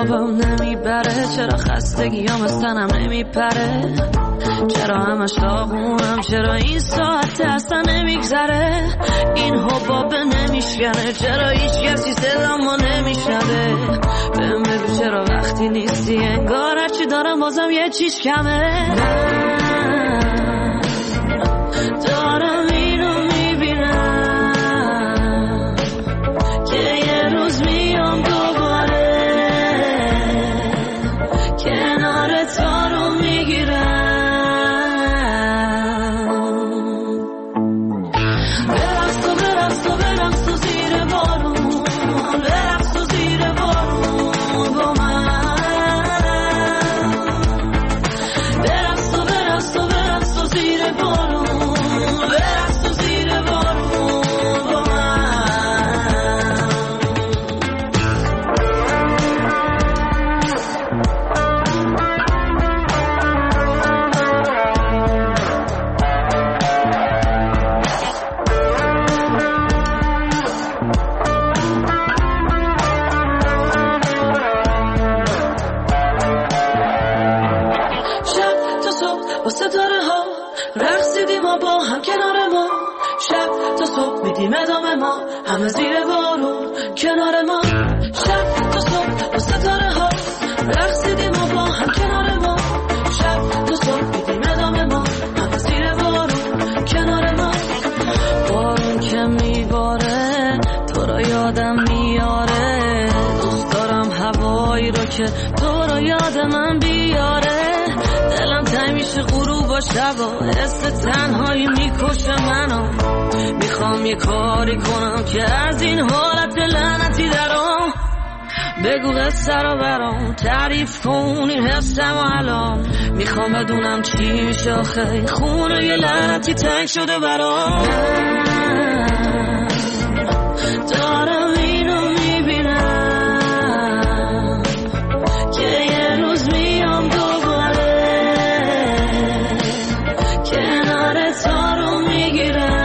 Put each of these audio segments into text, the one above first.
خوابم نمیبره، چرا خستگیام از تنم نمیپره، چرا همش داغونم، چرا این ساعت اصلا نمیگذره، این حبابه نمیشکنه، چرا هیچ کسی صدامو نمیشنوه، بهم بگو چرا وقتی نیستی انگار هرچی دارم بازم یه چیز کمه. دارم اینو میبینم که یه روز میام دوباره کنار تو رو میگیرم. ادامه ما همه زیر بارون کنار ما، شب تا صبح با ستاره ها رقصیدیم و با هم کنار ما، شب تا صبح بیدیم ادامه ما همه زیر بارون کنار ما. بارون که میباره تو رو یادم میاره، دوست دارم هوایی رو که تو رو یاد من بیاره، دلم تنگ میشه غروب و شبا، حس تنهایی میکشه منو، میخوام یه کاری کنم که از این حالت لعنتی درام، بگو قصه رو برام تعریف کن این حسم و الان، میخوام بدونم چی میشه آخه خونه یه لعنتی تنگ شده برام. دارم اینو میبینم که یه روز میام دوباره کنار تو رو میگیرم.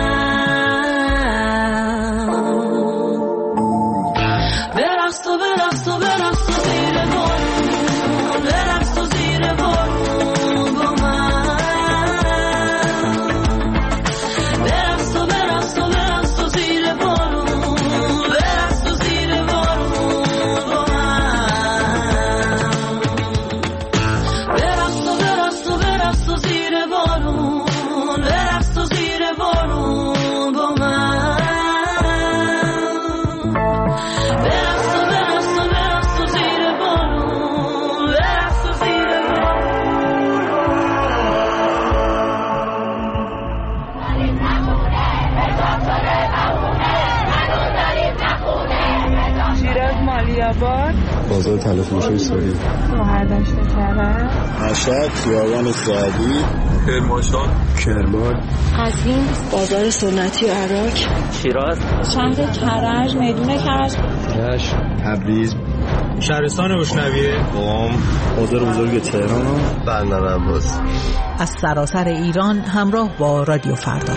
بازار تلفروشی سوری، مهردشت کرد، مشهد، خیابان سعدی، کرمان، قزوین، بازار سنتی و عراق، شیراز، شهر کرج، میدون کرج، تبریز، شهرستان روشنویه، قم، بازار بزرگ تهران، بندر عباس. از سراسر ایران همراه با رادیو فردا.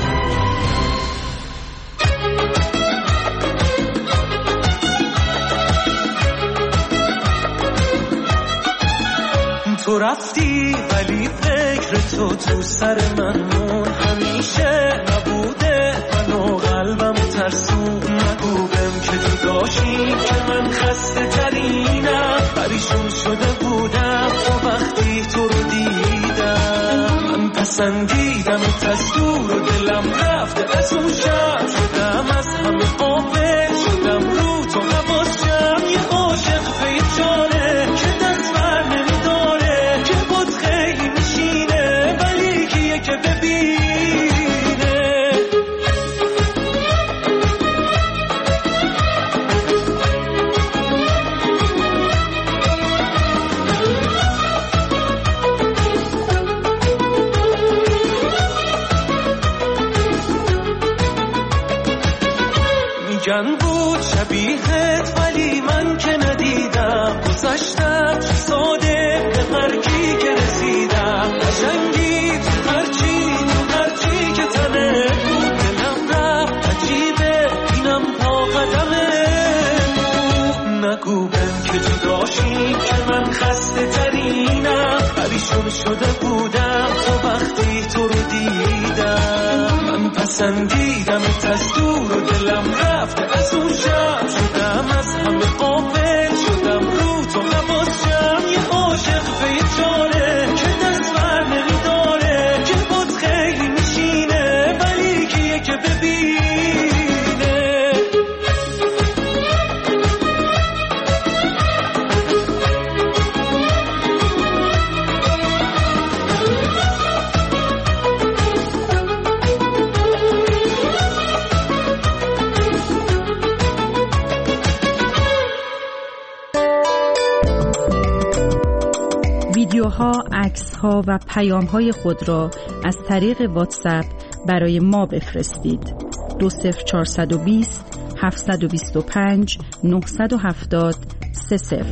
تو رفتی ولی فکر تو سر من مون، همیشه نبوده من و قلبم ترسون، نگو بهم که تو داشتی که من خسته ترینم، پریشون شده بودم و وقتی تو رو دیدم، من پسندیدم از دور و دلم رفته از اون شب، شدم از همه غافل، شدم رو تو حواسم، یه عاشق بیچاره که دست بر نمیداره، که بود خیلی میشینه ولی کیه که ببینه. نگو بهم که جداشیم که من خسته ترینم پریشون شده بودم تا وقتی تو رو دیدم من پسندیدمت از دور و دلم رفته از اون شب شدم از همه غافل شدم رو تو حواسم یه عاشق بیچاره که دست بر نمیداره که بود خیلی میشینه ولی کیه که ببینه ویدیوها، عکس‌ها و پیام‌های خود را از طریق واتساپ برای ما بفرستید. 20420 725 970 30.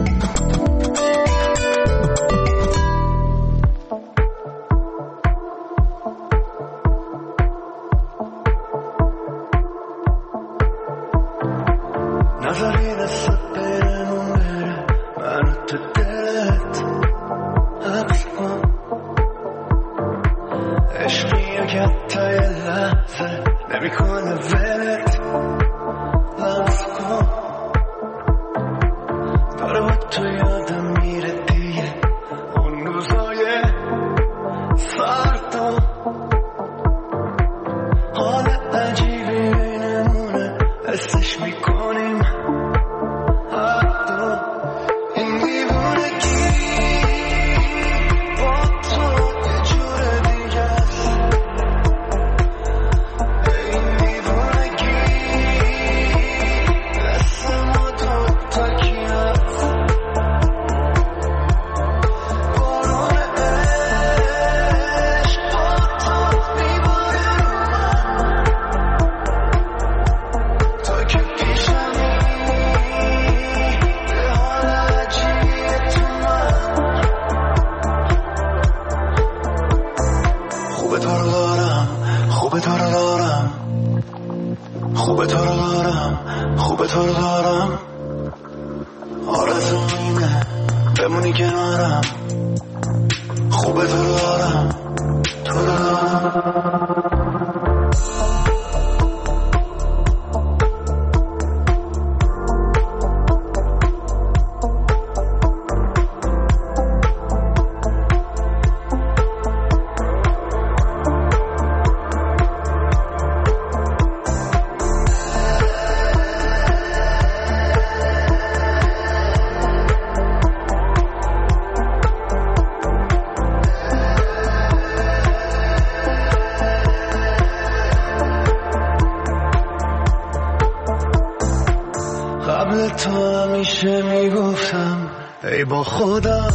ای با خودم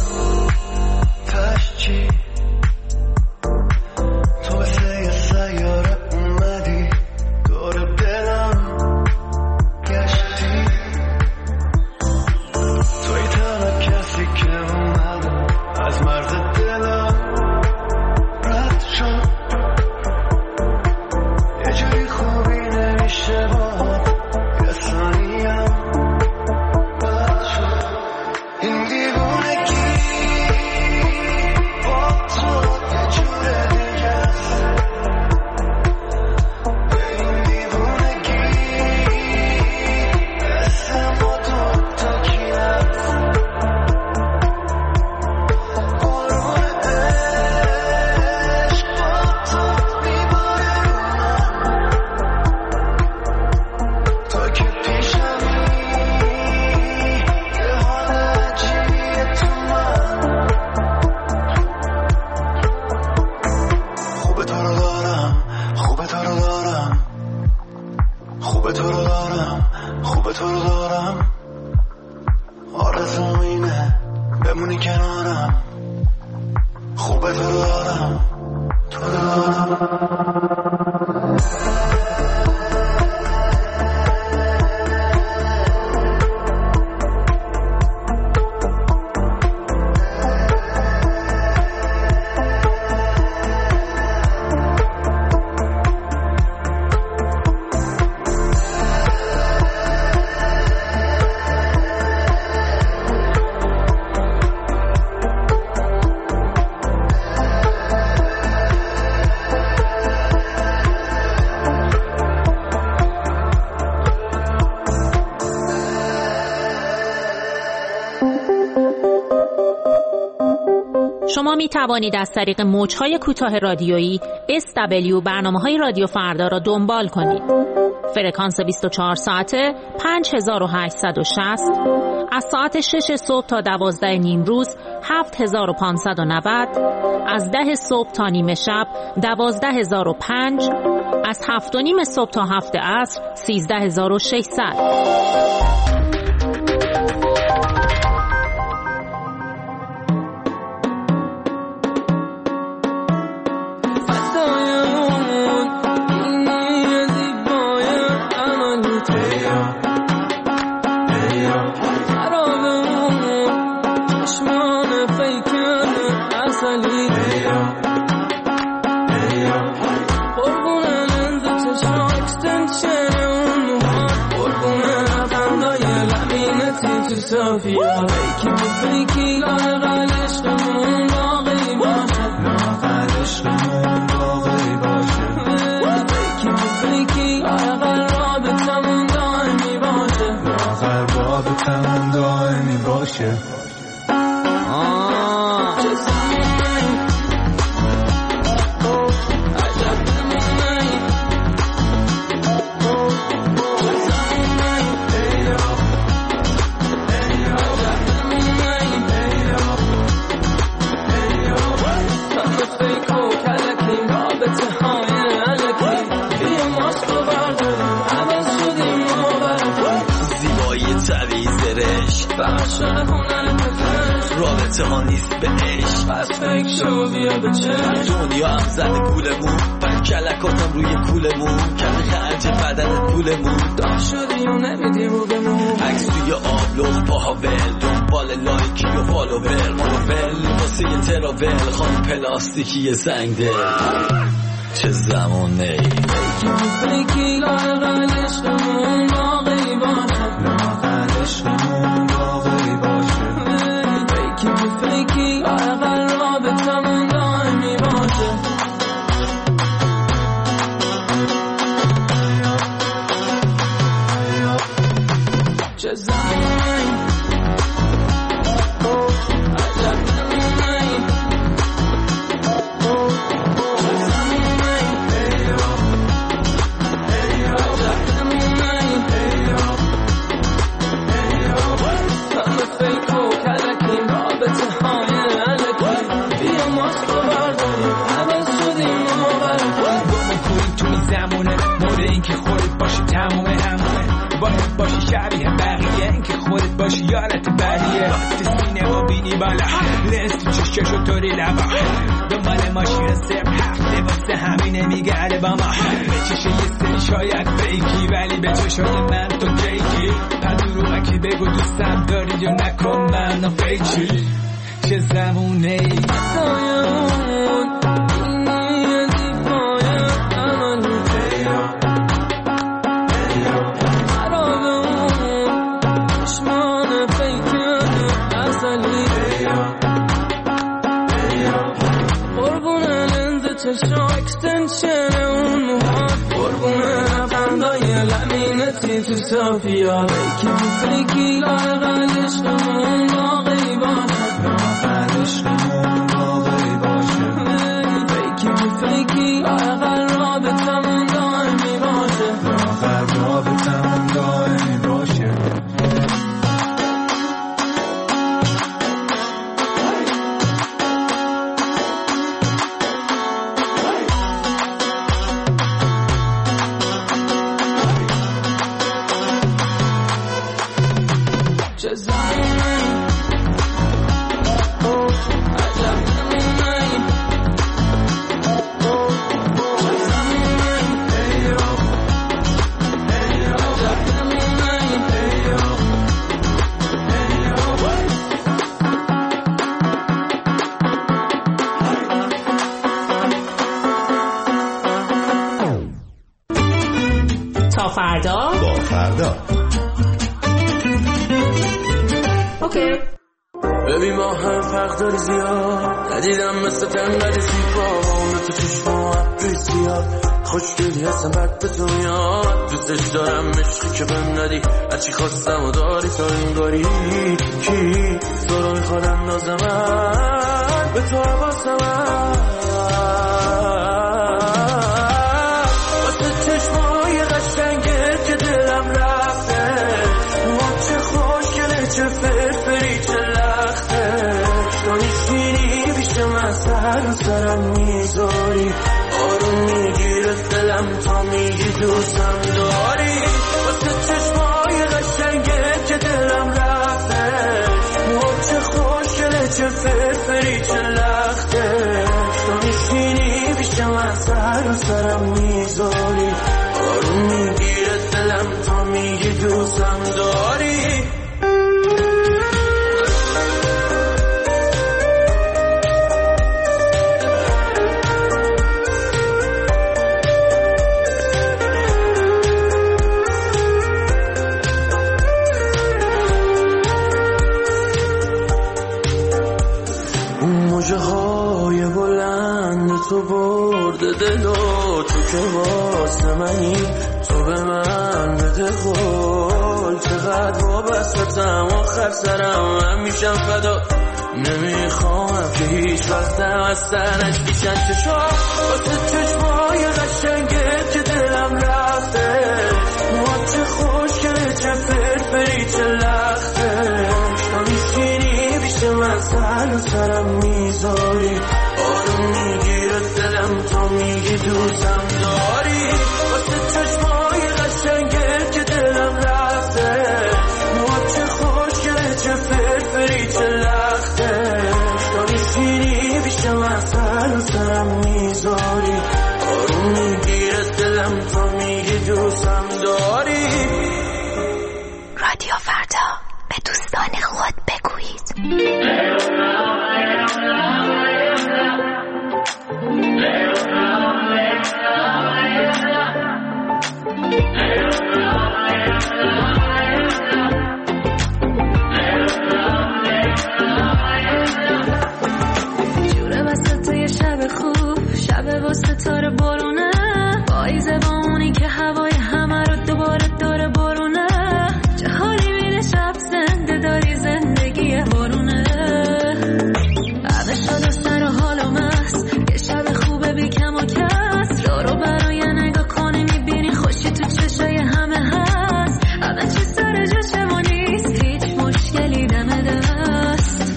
تشچی تو مثل یه سیاره اومدی دور دلم گشتی توی تنها کسی که اومد از مرز دلم رد شد یه جوری خوبی نمیشه باهات یه ثانیم شما می توانید از طریق موج‌های کوتاه رادیویی SW برنامه‌های رادیو فردا را دنبال کنید. فرکانس 24 ساعته 5860، از ساعت 6 صبح تا 12 نیم روز 7590، از 10 صبح تا نیمه شب 12005، از 7 و نیم صبح تا 7 عصر 13600. Sophia, make you fakey, لاغر عشقمون باقی باشه، لاغر عشقمون باقی باشه. Make you fakey, لاغر رابطمون دائمی باشه، لاغر رابطمون دائمی باشه. رابطه ها نیست به عشق، پس فکر شو بیا به چشم. دنیا هم زده گولمون، بند کلکاتم روی کولمون، کمی خرج بدنت پولمون، دام شدی و نمیدی رو بمون. عکس توی آبلوغ پاها ول، دنبال لایکی و فالوور، مانوول واسه یه تراول، خانم پلاستیکی سنگ دل. چه زمانه ای فیکی لاغر عشقمون باقی باشه، لاغر عشقمون باقی باشه. فیکی لاغر رابطمون دائمی باشه. چه زمانی باشی شبیه بقیه، این که خودت باشی یارت بریه. تو سینه و بینی بالا، لنز تو چشکشو طوری لبا، دنبال ماشین سر هفته واسه همینه میگرده با ما. به چشه یه سری شاید فیکی، ولی به چشای من تو جیکی. هر دروغکی بگو دوستم داری یا نکن من فیکی. چه زمونه ای چشم اکستنشن اون موهات، قربونه لبخندای لبینتی تو صوفیا. بیکی تو فیکی لاغر عشقمون باقی باشه، لاغر عشقمون باقی باشه. بیکی تو فیکی لاغر رابطمون دائمی باشه، لاغر رابطمون دائمی باشه. تا فردا با فردا. اوکی. ببین ما هم فرق داری زیاد، ندیدم مثل تنقلی سیپا با اونو تو چشما عبری زیاد. خوشگلی هستم بد به تو میاد، دوستش دارم عشقی که بهم ندی، هرچی خواستم و داری تا این گاری. کی تو رو میخواد اندازه من، به تو واسه من، واسه چشمای قشنگه که دلم رفته، چه خوشگله چه فرفری چه لخته، تو میشینی پیش من سرم میذاری، آروم میگیره دلم تا میگی دوستم داری، واسه چشمای قشنگه که دلم رفته، چه خوشگله چه فرفری چه لخته، تو میشینی پیش من سرم میذاری، آروم میگیره دلم تا میگی دوستم داری. موجه های بلند تو برده دلو، تو که واسه منی تو به من بده قول، چقدر وابستم آخر سرم من میشم فدا، نمیخوام که هیچ وقتم از سرش بیشن چشم، واسه چشمای قشنگه که دلم رفته، چه خوشگله چه فرفری چه لخته، تو میشینی بیش من سرم میذاری، آروم میگیره دلم تا میگی دوستم داری، واسه چشمای قشنگه که دلم رفته، چه خوشگله چه فرفری چه لخته، تو میشینی بیش من سرم میذاری، آروم میگیره دلم تا میگی دوستم داری. رادیو فردا، به دوستان خود بگویید. جوره وسط یه شب خوب، شب واسه تار بارونه، پاییزه با اونی که هوای همه رو دوباره داره بارونه، چه حالی میده شب زنده داری زندگی بارونه، همه شده سر و حالم هست، یه شب خوبه بی کم و کس، رو برای نگاه کنی میبینی خوشی تو چشای همه هست، همه چی سر جاشه و نیست، هیچ مشکلی دم دست،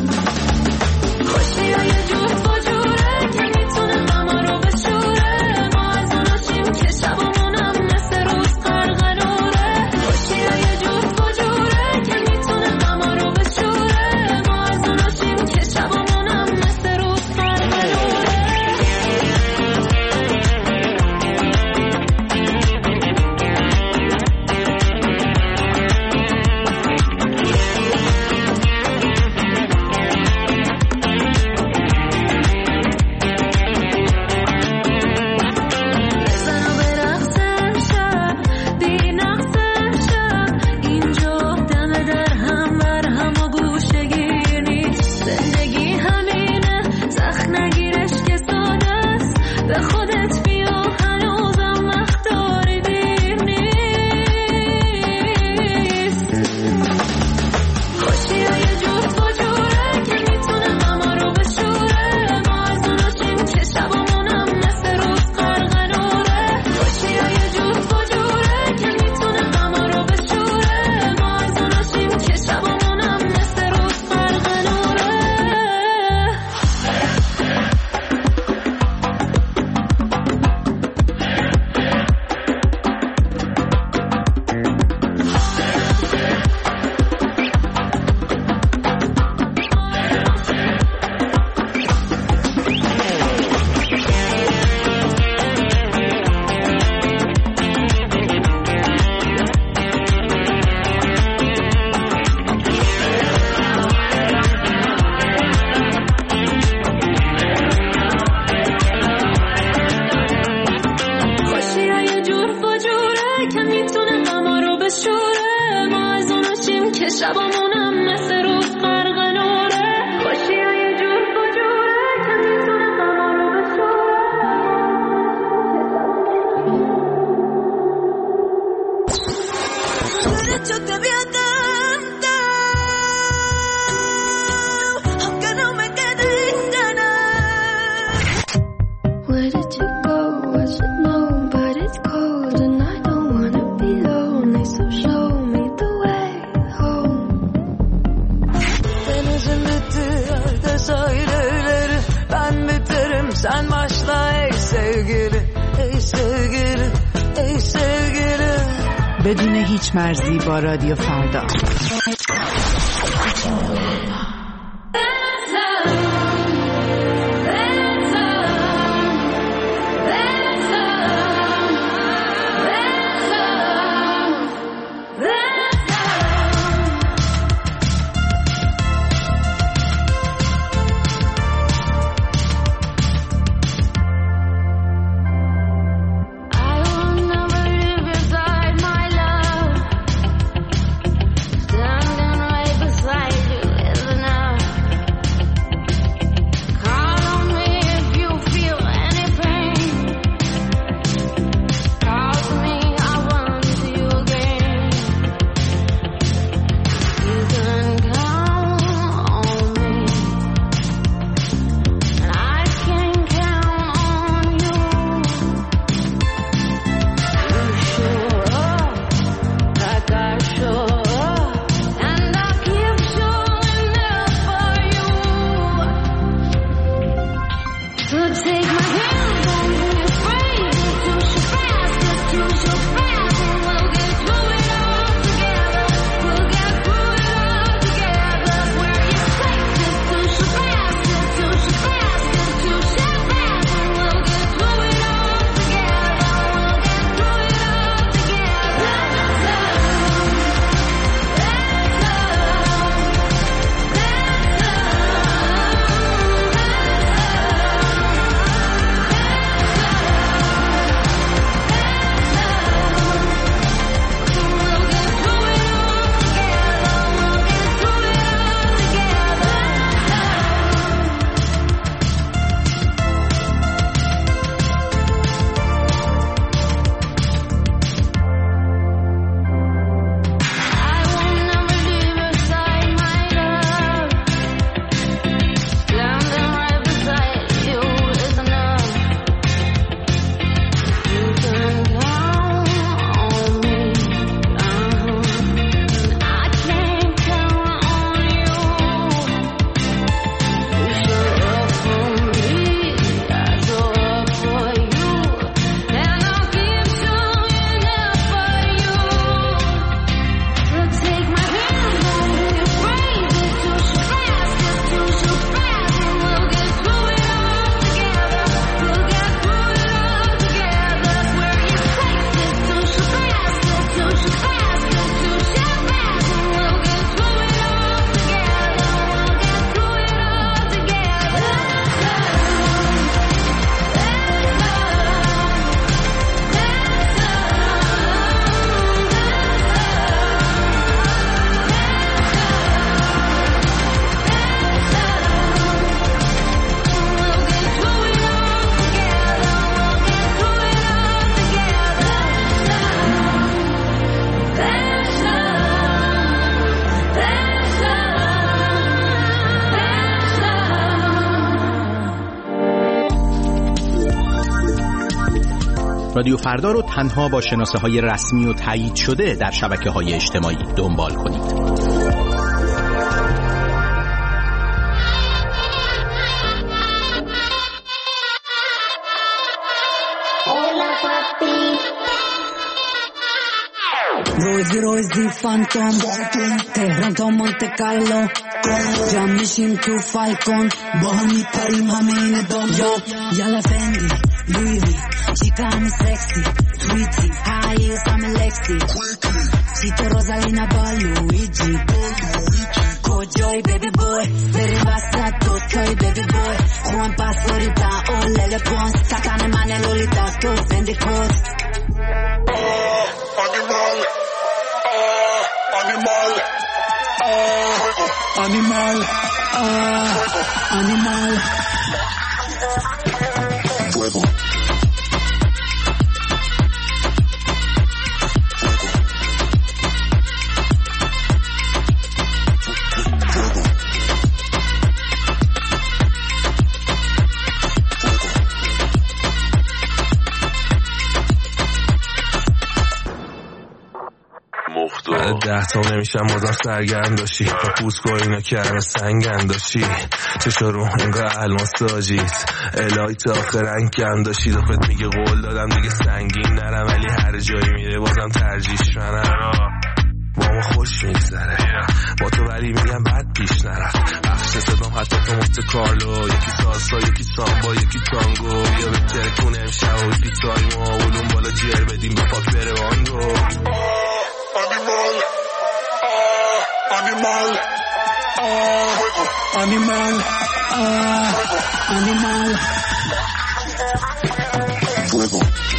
خوشی های جور با جوره که میتونه غما رو بشوره، ما از اوناشیم که شبمونم مثل روز قرقنوره، خوشی های جور با جوره که میتونه غما رو بشوره، ما از اوناشیم که شبمونم مثل روز قرقنوره. بزن و برقصم شب، بی نقصم شب، اینجا دم در هم بر هم و گوشه گیر نیست، زندگی همینه سخت نگیرش که ساده است، به خودت بیا هنوزم وقت داری دیر نیست، خوشی های جور با جوره که میتونه غما رو بشوره، ما از اوناشیم که شبمونم مثل روز قرقنوره، خوشی های جور با جوره که میتونه غما رو بشوره، ما از اوناشیم که شبمونم مثل روز قرقنوره. خوشی های جور با جوره که میتونه غما رو بشوره، ما از اوناشیم که شبمونم مثل روز قرقنوره، خوشی های جور با جوره که میتونه غما رو بشوره. بدون هیچ مرزی با رادیو فردا. رادیو فردا رو تنها با شناسه‌های رسمی و تایید شده در شبکه‌های اجتماعی دنبال کنید. روزی فانتوم تهران تا مونت کارلو جمع میشیم تو فالکون با هم میپریم همه این دنیا یالا فندی لویوی چیکا همه سکسی تویتی هاییز همه لکسی چیتو روزالینا با لویجی کجای بیبی بوی بریم وسط دوتای بیبی بوی خوان پاسوری تا اولل پونس سکن من لولیتا تو فندی کوست Animal, animal. Fuego. بعد 10 پرتم نمیشم بازم سرگرم داشتی با پوسکو اینا کرم سنگن داشتی چشا رو انگاه الماس داجیت الهی تا آخر رنگ کم داشتی دفت میگه قول دادم دیگه سنگین نرم ولی هر جایی میره بازم ترجیش منم با ما خوش میگذره با تو ولی میگم بد پیش نرفت بخش صدام حتی تو مست کارلو یکی سالسا یکی سامبا یکی تانگو یا بهتره کنه امشب و یکی تایما علوم بالا جر بدیم به پاک بره وانگو Animal, animal, animal, fuego.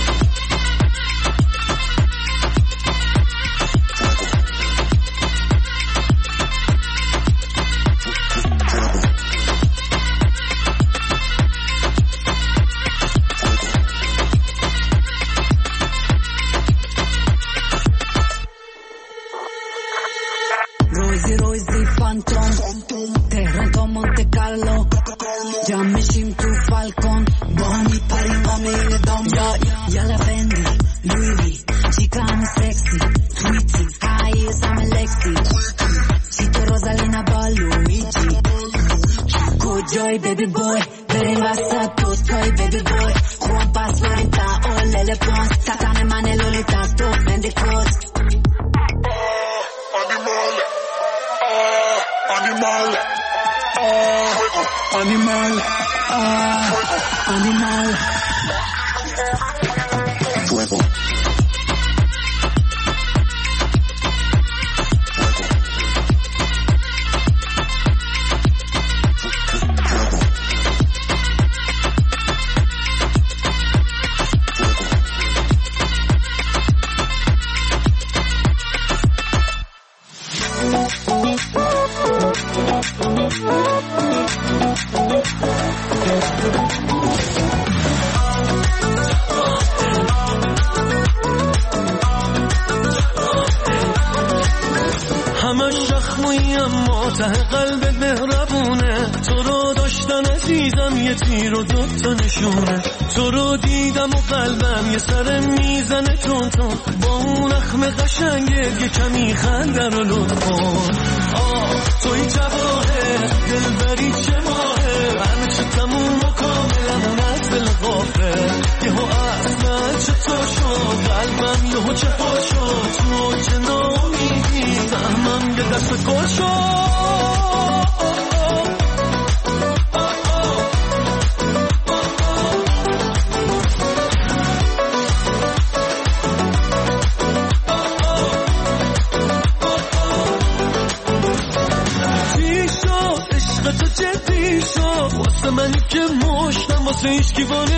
روزی فانتوم تهران تا مونته کارلو جمع میشیم تو فالکون با هم میپریم همین دام یالا فندی لویوی چیکان سکسی تویتی های سام لکسی سیتو روزالینا با لویجی کجای بیبی بوی بریم وسط دوستای بیبی بوی خوان پاس لولیتا اولل پونس تتن من لولیتا تو بندی کوز Animal, animal, animal, fuego. همش شخموی اما ته قلب مهربونه تو رو داشتن عزیزم یه تیر و دوتا نشونه تو رو دیدم و قلبم یه سر میزنه تون تون با اون اخم قشنگت یه کمی خنده رو لطف کن توی جواهر دلبری چه ماهه همه چه تموم و کاملمون از دل غافه یهو اصلا چطور شد قلبم یهو چه ها شد تو چه نامیدی سهمم یه دست گل شد جدی شد واسه منی که مشتم واسه هیچ کیوانه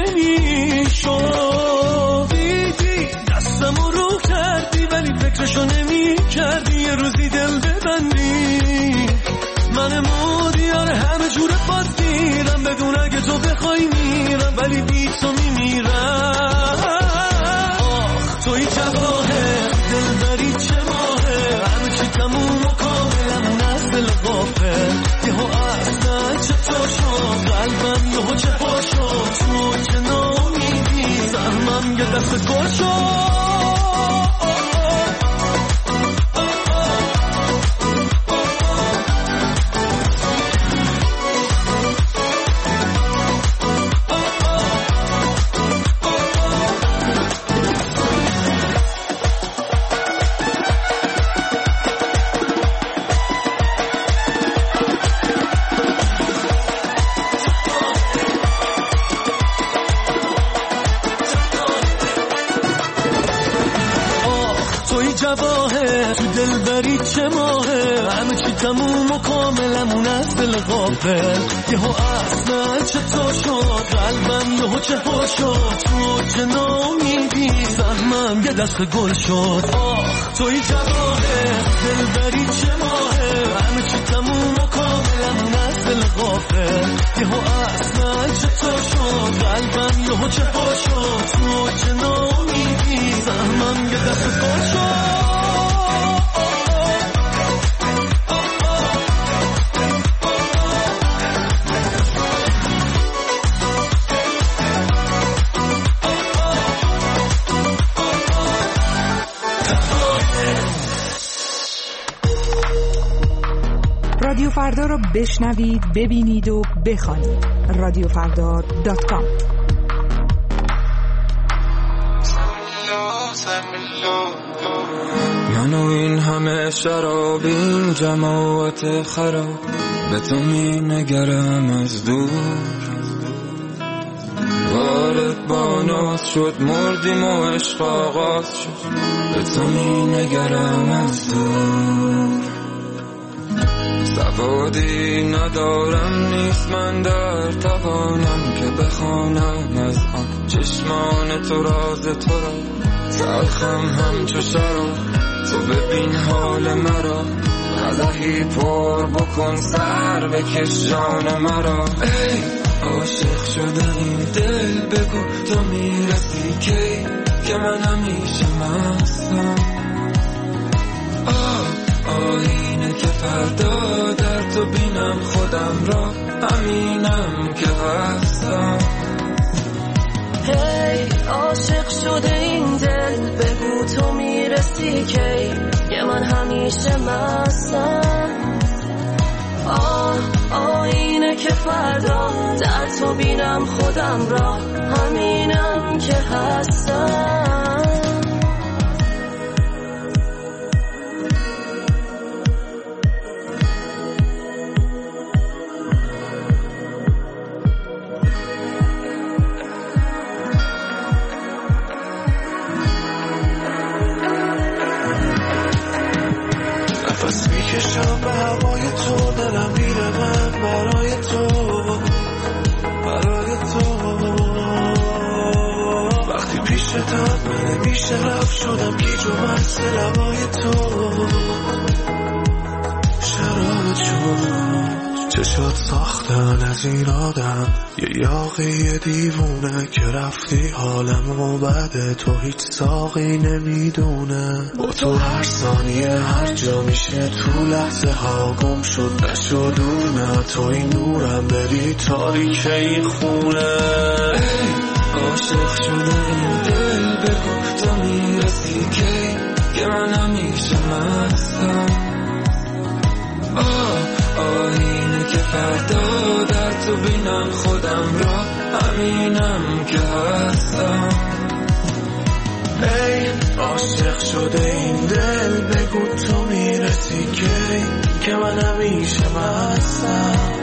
میشد دیدی دستمو رو کردی ولی فکرشو نمی کردی یه روزی دل ببندی من مودیار همه جور باد گیرم بدون اگه تو بخوای میرم ولی بی تو میمیرم توی جواهر دلبری چه ماهه همه چی تموم و کاملمون از دل غافه یهو اصلا چطور شد قلبم یهو چه ها شد تو چه نامیدی سهمم یه دست گل شد تو دلبری چه ماهه همه چی تموم و کاملمون از دل غافل یهو اصلا چطور شد قلبم یهو چه ها شد تو چه نامیدی سهمم یه دست گل شد توی جواهر دلبری چه ماهه همه چی تموم و کاملمون از دل غافل یهو اصلا چطور شد قلبم یهو چه ها شد تو چه نامیدی سهمم یه دست گل شد رادیو فردا رو بشنوید، ببینید و بخوانید. رادیوفردا.com. من و این همه شراب، این جماعت خراب، به تو می نگرم از دور. وارد با ناز شد، مردیم و عشق آغاز شد، به تو می نگرم از دور. سوادی ندارم، نیست من در توانم که بخوانم از آن چشمان تو راز تو را. تلخم همچو شراب، تو ببین حال مرا، قدحی پر بکن سر بکش جان مرا. ای عاشق شده این دل، بگو تو میرسی کی که من همیشه مستم. آینه که فردا در تو بینم خودم را، همینم که هستم. هی عاشق شده این دل، بگو تو میرسی کی که من همیشه مستم. آینه که فردا در تو بینم خودم را، همینم که هستم. نفس میکشم به هوای تو، دلم میره من برای تو، برای تو. وقتی پیشتم من میشه رفت شدم، گیج و مست لبای تو. شرابت شد چشات ساختن از این آدم، یه یاقی دیوونه که رفتی حالمو بده. تو هیچ ساقی نمیدونه، با تو هر ثانیه هر جا میشه تو لحظه ها گم شد. نشد دور نه تو این نورم، بری تاریک این خونه. عاشق شده این دل، بگو تو میرسی کی که من همیشه مستم. آینه که فردا در تو بینم خودم را، همینم که هستم. ای عاشق شده این دل، بگو تو میرسی کی که من همیشه مستم.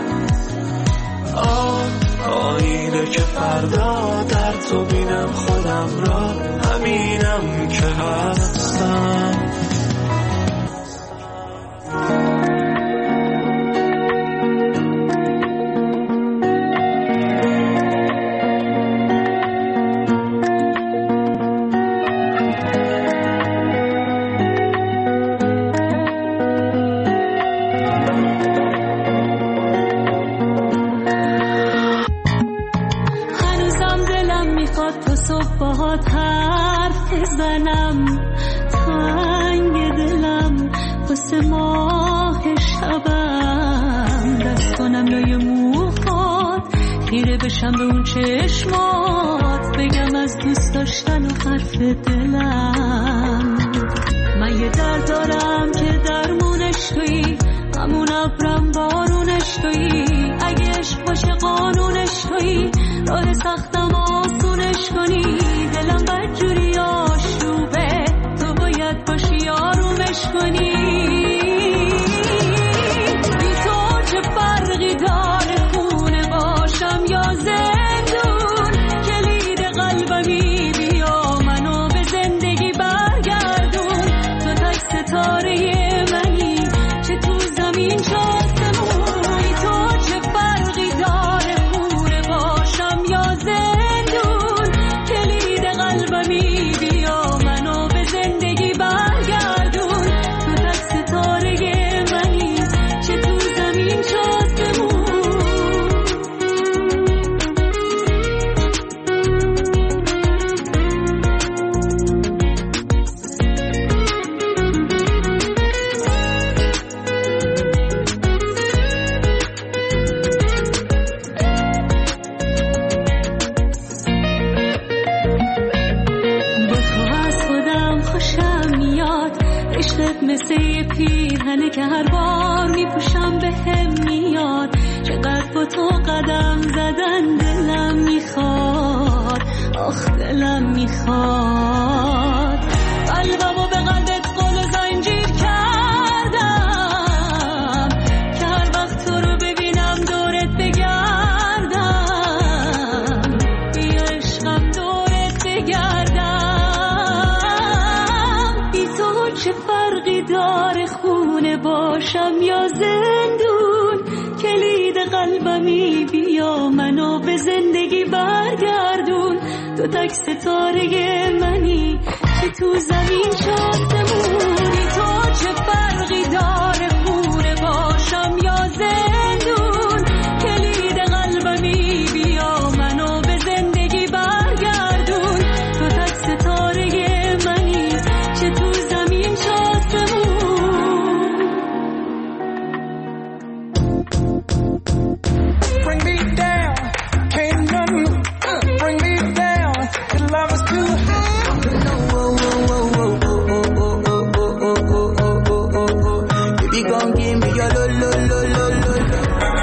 آینه که فردا در تو بینم خودم را، همینم که هستم. بشم به اون چشمات، بگم از دوست داشتن و حرف دلم. من یه درد دارم که درمونش تویی، همون ابرم بارونش تویی. اگه عشق باشه قانونش تویی، راه سختم آسونش کنی. دلم بدجوری آشوبه، تو باید باشی آرومش کنی. بی تو چه فرقی داره خونه باشم یا زندون؟ کلید قلبمی بیا منو به زندگی برگردون. تو تک ستاره منی، چه تو زمین چه آسمون. تو چه فرقی داره خونه باشم یا زندون؟ کلید قلبمی بیا منو به زندگی برگردون. تو تک ستاره منی، چه تو زمین چه آسمون. انگار میپوشم به هم میاد، چقدر با تو قدم زدن دلم میخواد، آخ دلم میخواد. قلبمو به قلبت قل و زنجیر کردم که هر وقت تو رو ببینم دورت بگردم، بیا عشقم دورت بگردم. بی تو چه فرقی داره خونه باشم یا زندون، کلید قلبمی بیا منو به زندگی برگردون. تو تک ستاره منی که تو زمین شادمونی، تو چه فرقی داره خونه باشم یا زندون، کلید قلبمی بیا منو به زندگی برگردون. تو تک ستاره منی که تو زمین شادمون. Bring me down, can't none bring me down. The love is too high. Baby, gon' give me your lo lo lo lo lo lo.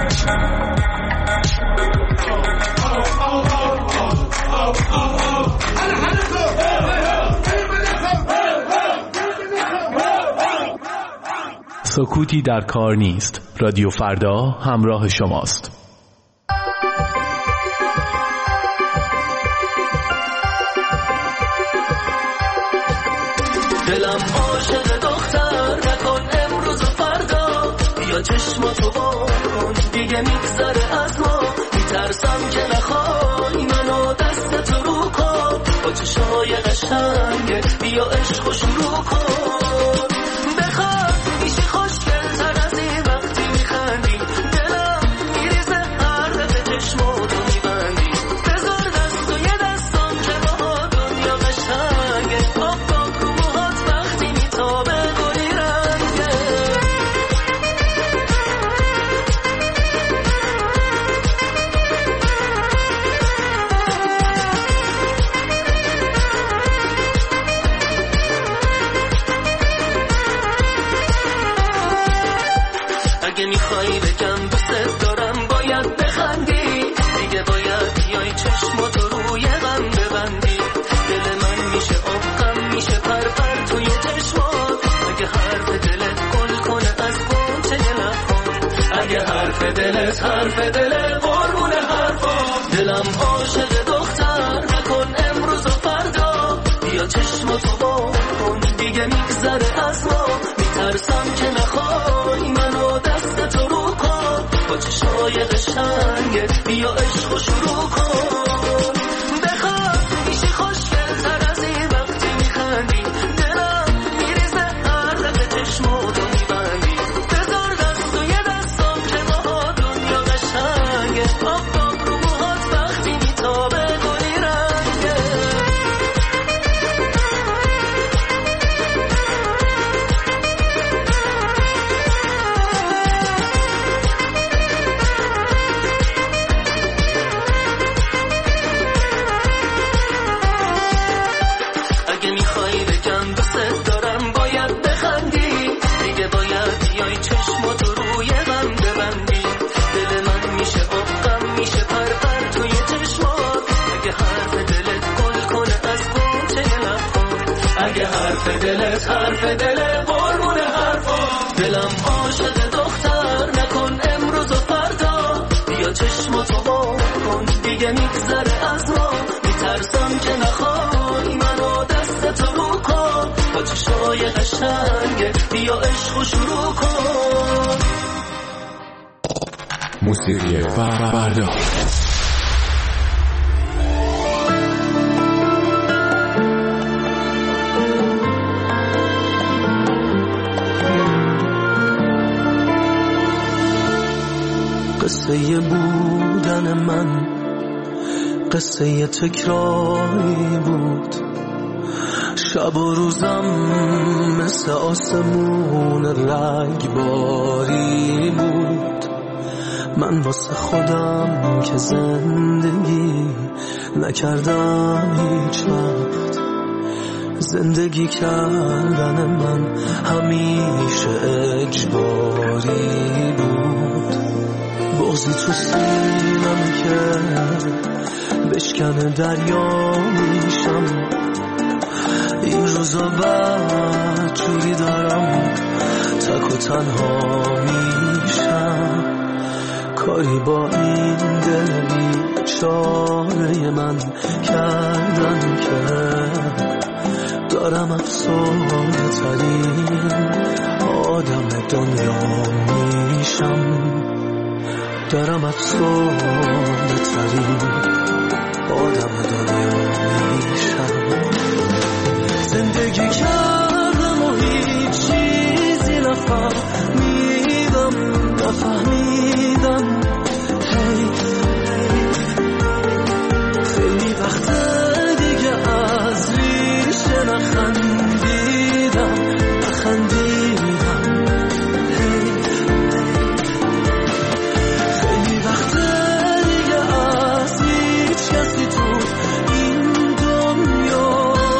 سکوتی در کار نیست. رادیو فردا همراه شماست. دلم عاشق دختر نکن امروز و فردا، بیا چشماتو بکن دیگه میگذره از ما، میترسم که نخوای منو دستت رو کن، با چشای قشنگه بیا عشقو شروع کن. بخواد میشی خوشگل‌تر از این وقتی میخندی، دلم میریزه هر دفعه چشماتو میبندی، بذار دست و یه دستم که با دنیا قشنگه، آفتاب رو موهات وقتی میتابه گلی رنگه. اگه میخوایی بگم دوست دارم باید بخندی، دیگه باید بیای چشماتو روی غم ببندی، دل من میشه آب غم میشه پرپر توی چشمات، اگه حرف دلت گل کنه از غنچه لبات، اگه حرف دلت حرف دل قربون حرفات. دلم عاشق دختر نکن امروز و فردا، بیا چشماتو بکن دیگه میگذره از ما، میترسم که نخوای منو دستتو رو کن، با چشای قشنگه بیا عشقو شروع کن. بخواد میشی خوشگل‌تر از این وقتی میخندی، دلم میریزه هر دفعه چشماتو میبندی، بذار دست و یه دستم که با دنیا قشنگه، آفتاب رو موهات وقتی میتابه گلی رنگه. اگه میخوایی بگم دوست دارم باید بخندی، دیگه باید بیای چشماتو روی غم ببندی، دل من میشه آب غم میشه پرپر توی چشمات، اگه حرف دلت گل کنه از غنچه لبات، اگه حرف دلت حرف دل قربون حرفات. دلم عاشق دختر نکن امروز و فردا، بیا چشماتو بکن دیگه میگذره از ما، میترسم که نخوای منو دستتو رو کن، با چشای قشنگه بیا عشقو شروع کن. موسیقی فردا. قصه بودن من قصه تکراری بود، شب و روزم مثل آسمون رگباری بود، من واسه خودم که زندگی نکردم هیچ وقت، زندگی کردن من همیشه اجباری بود. بغضی تو سینم که بشکنه دریا میشم. این روزا بدجوری دارم تک و تنها میشم. کاری با این دل بیچاره من کردن که دارم افسرده ترین آدم دنیا میشم. دارم افسرده ترین آدم دنیا میشم. زندگی کردم و هیچ چیزی نفهمیدم. خیلی وقت دیگه از ریشه نخندیدم. خیلی وقت دیگه از هیچ کسی تو این دنیا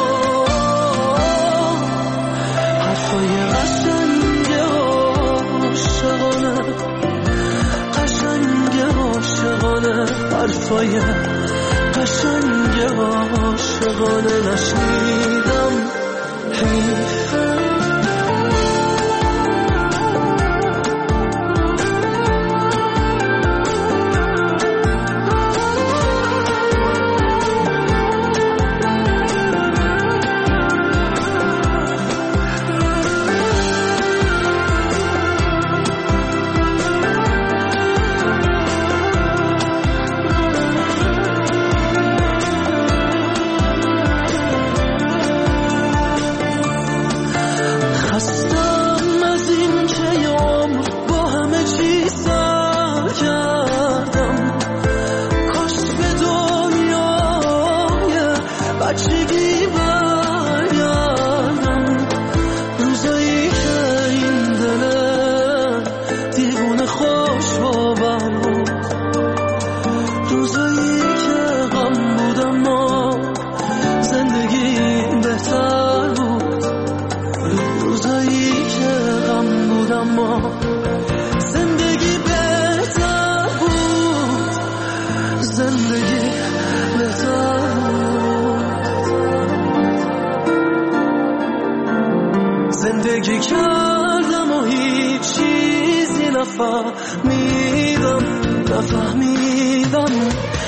حرفای قشنگ عاشقانه حرفای قشنگ عاشقانه نشنیدم. زندگی کردم و هیچ چیزی نفهمیدم.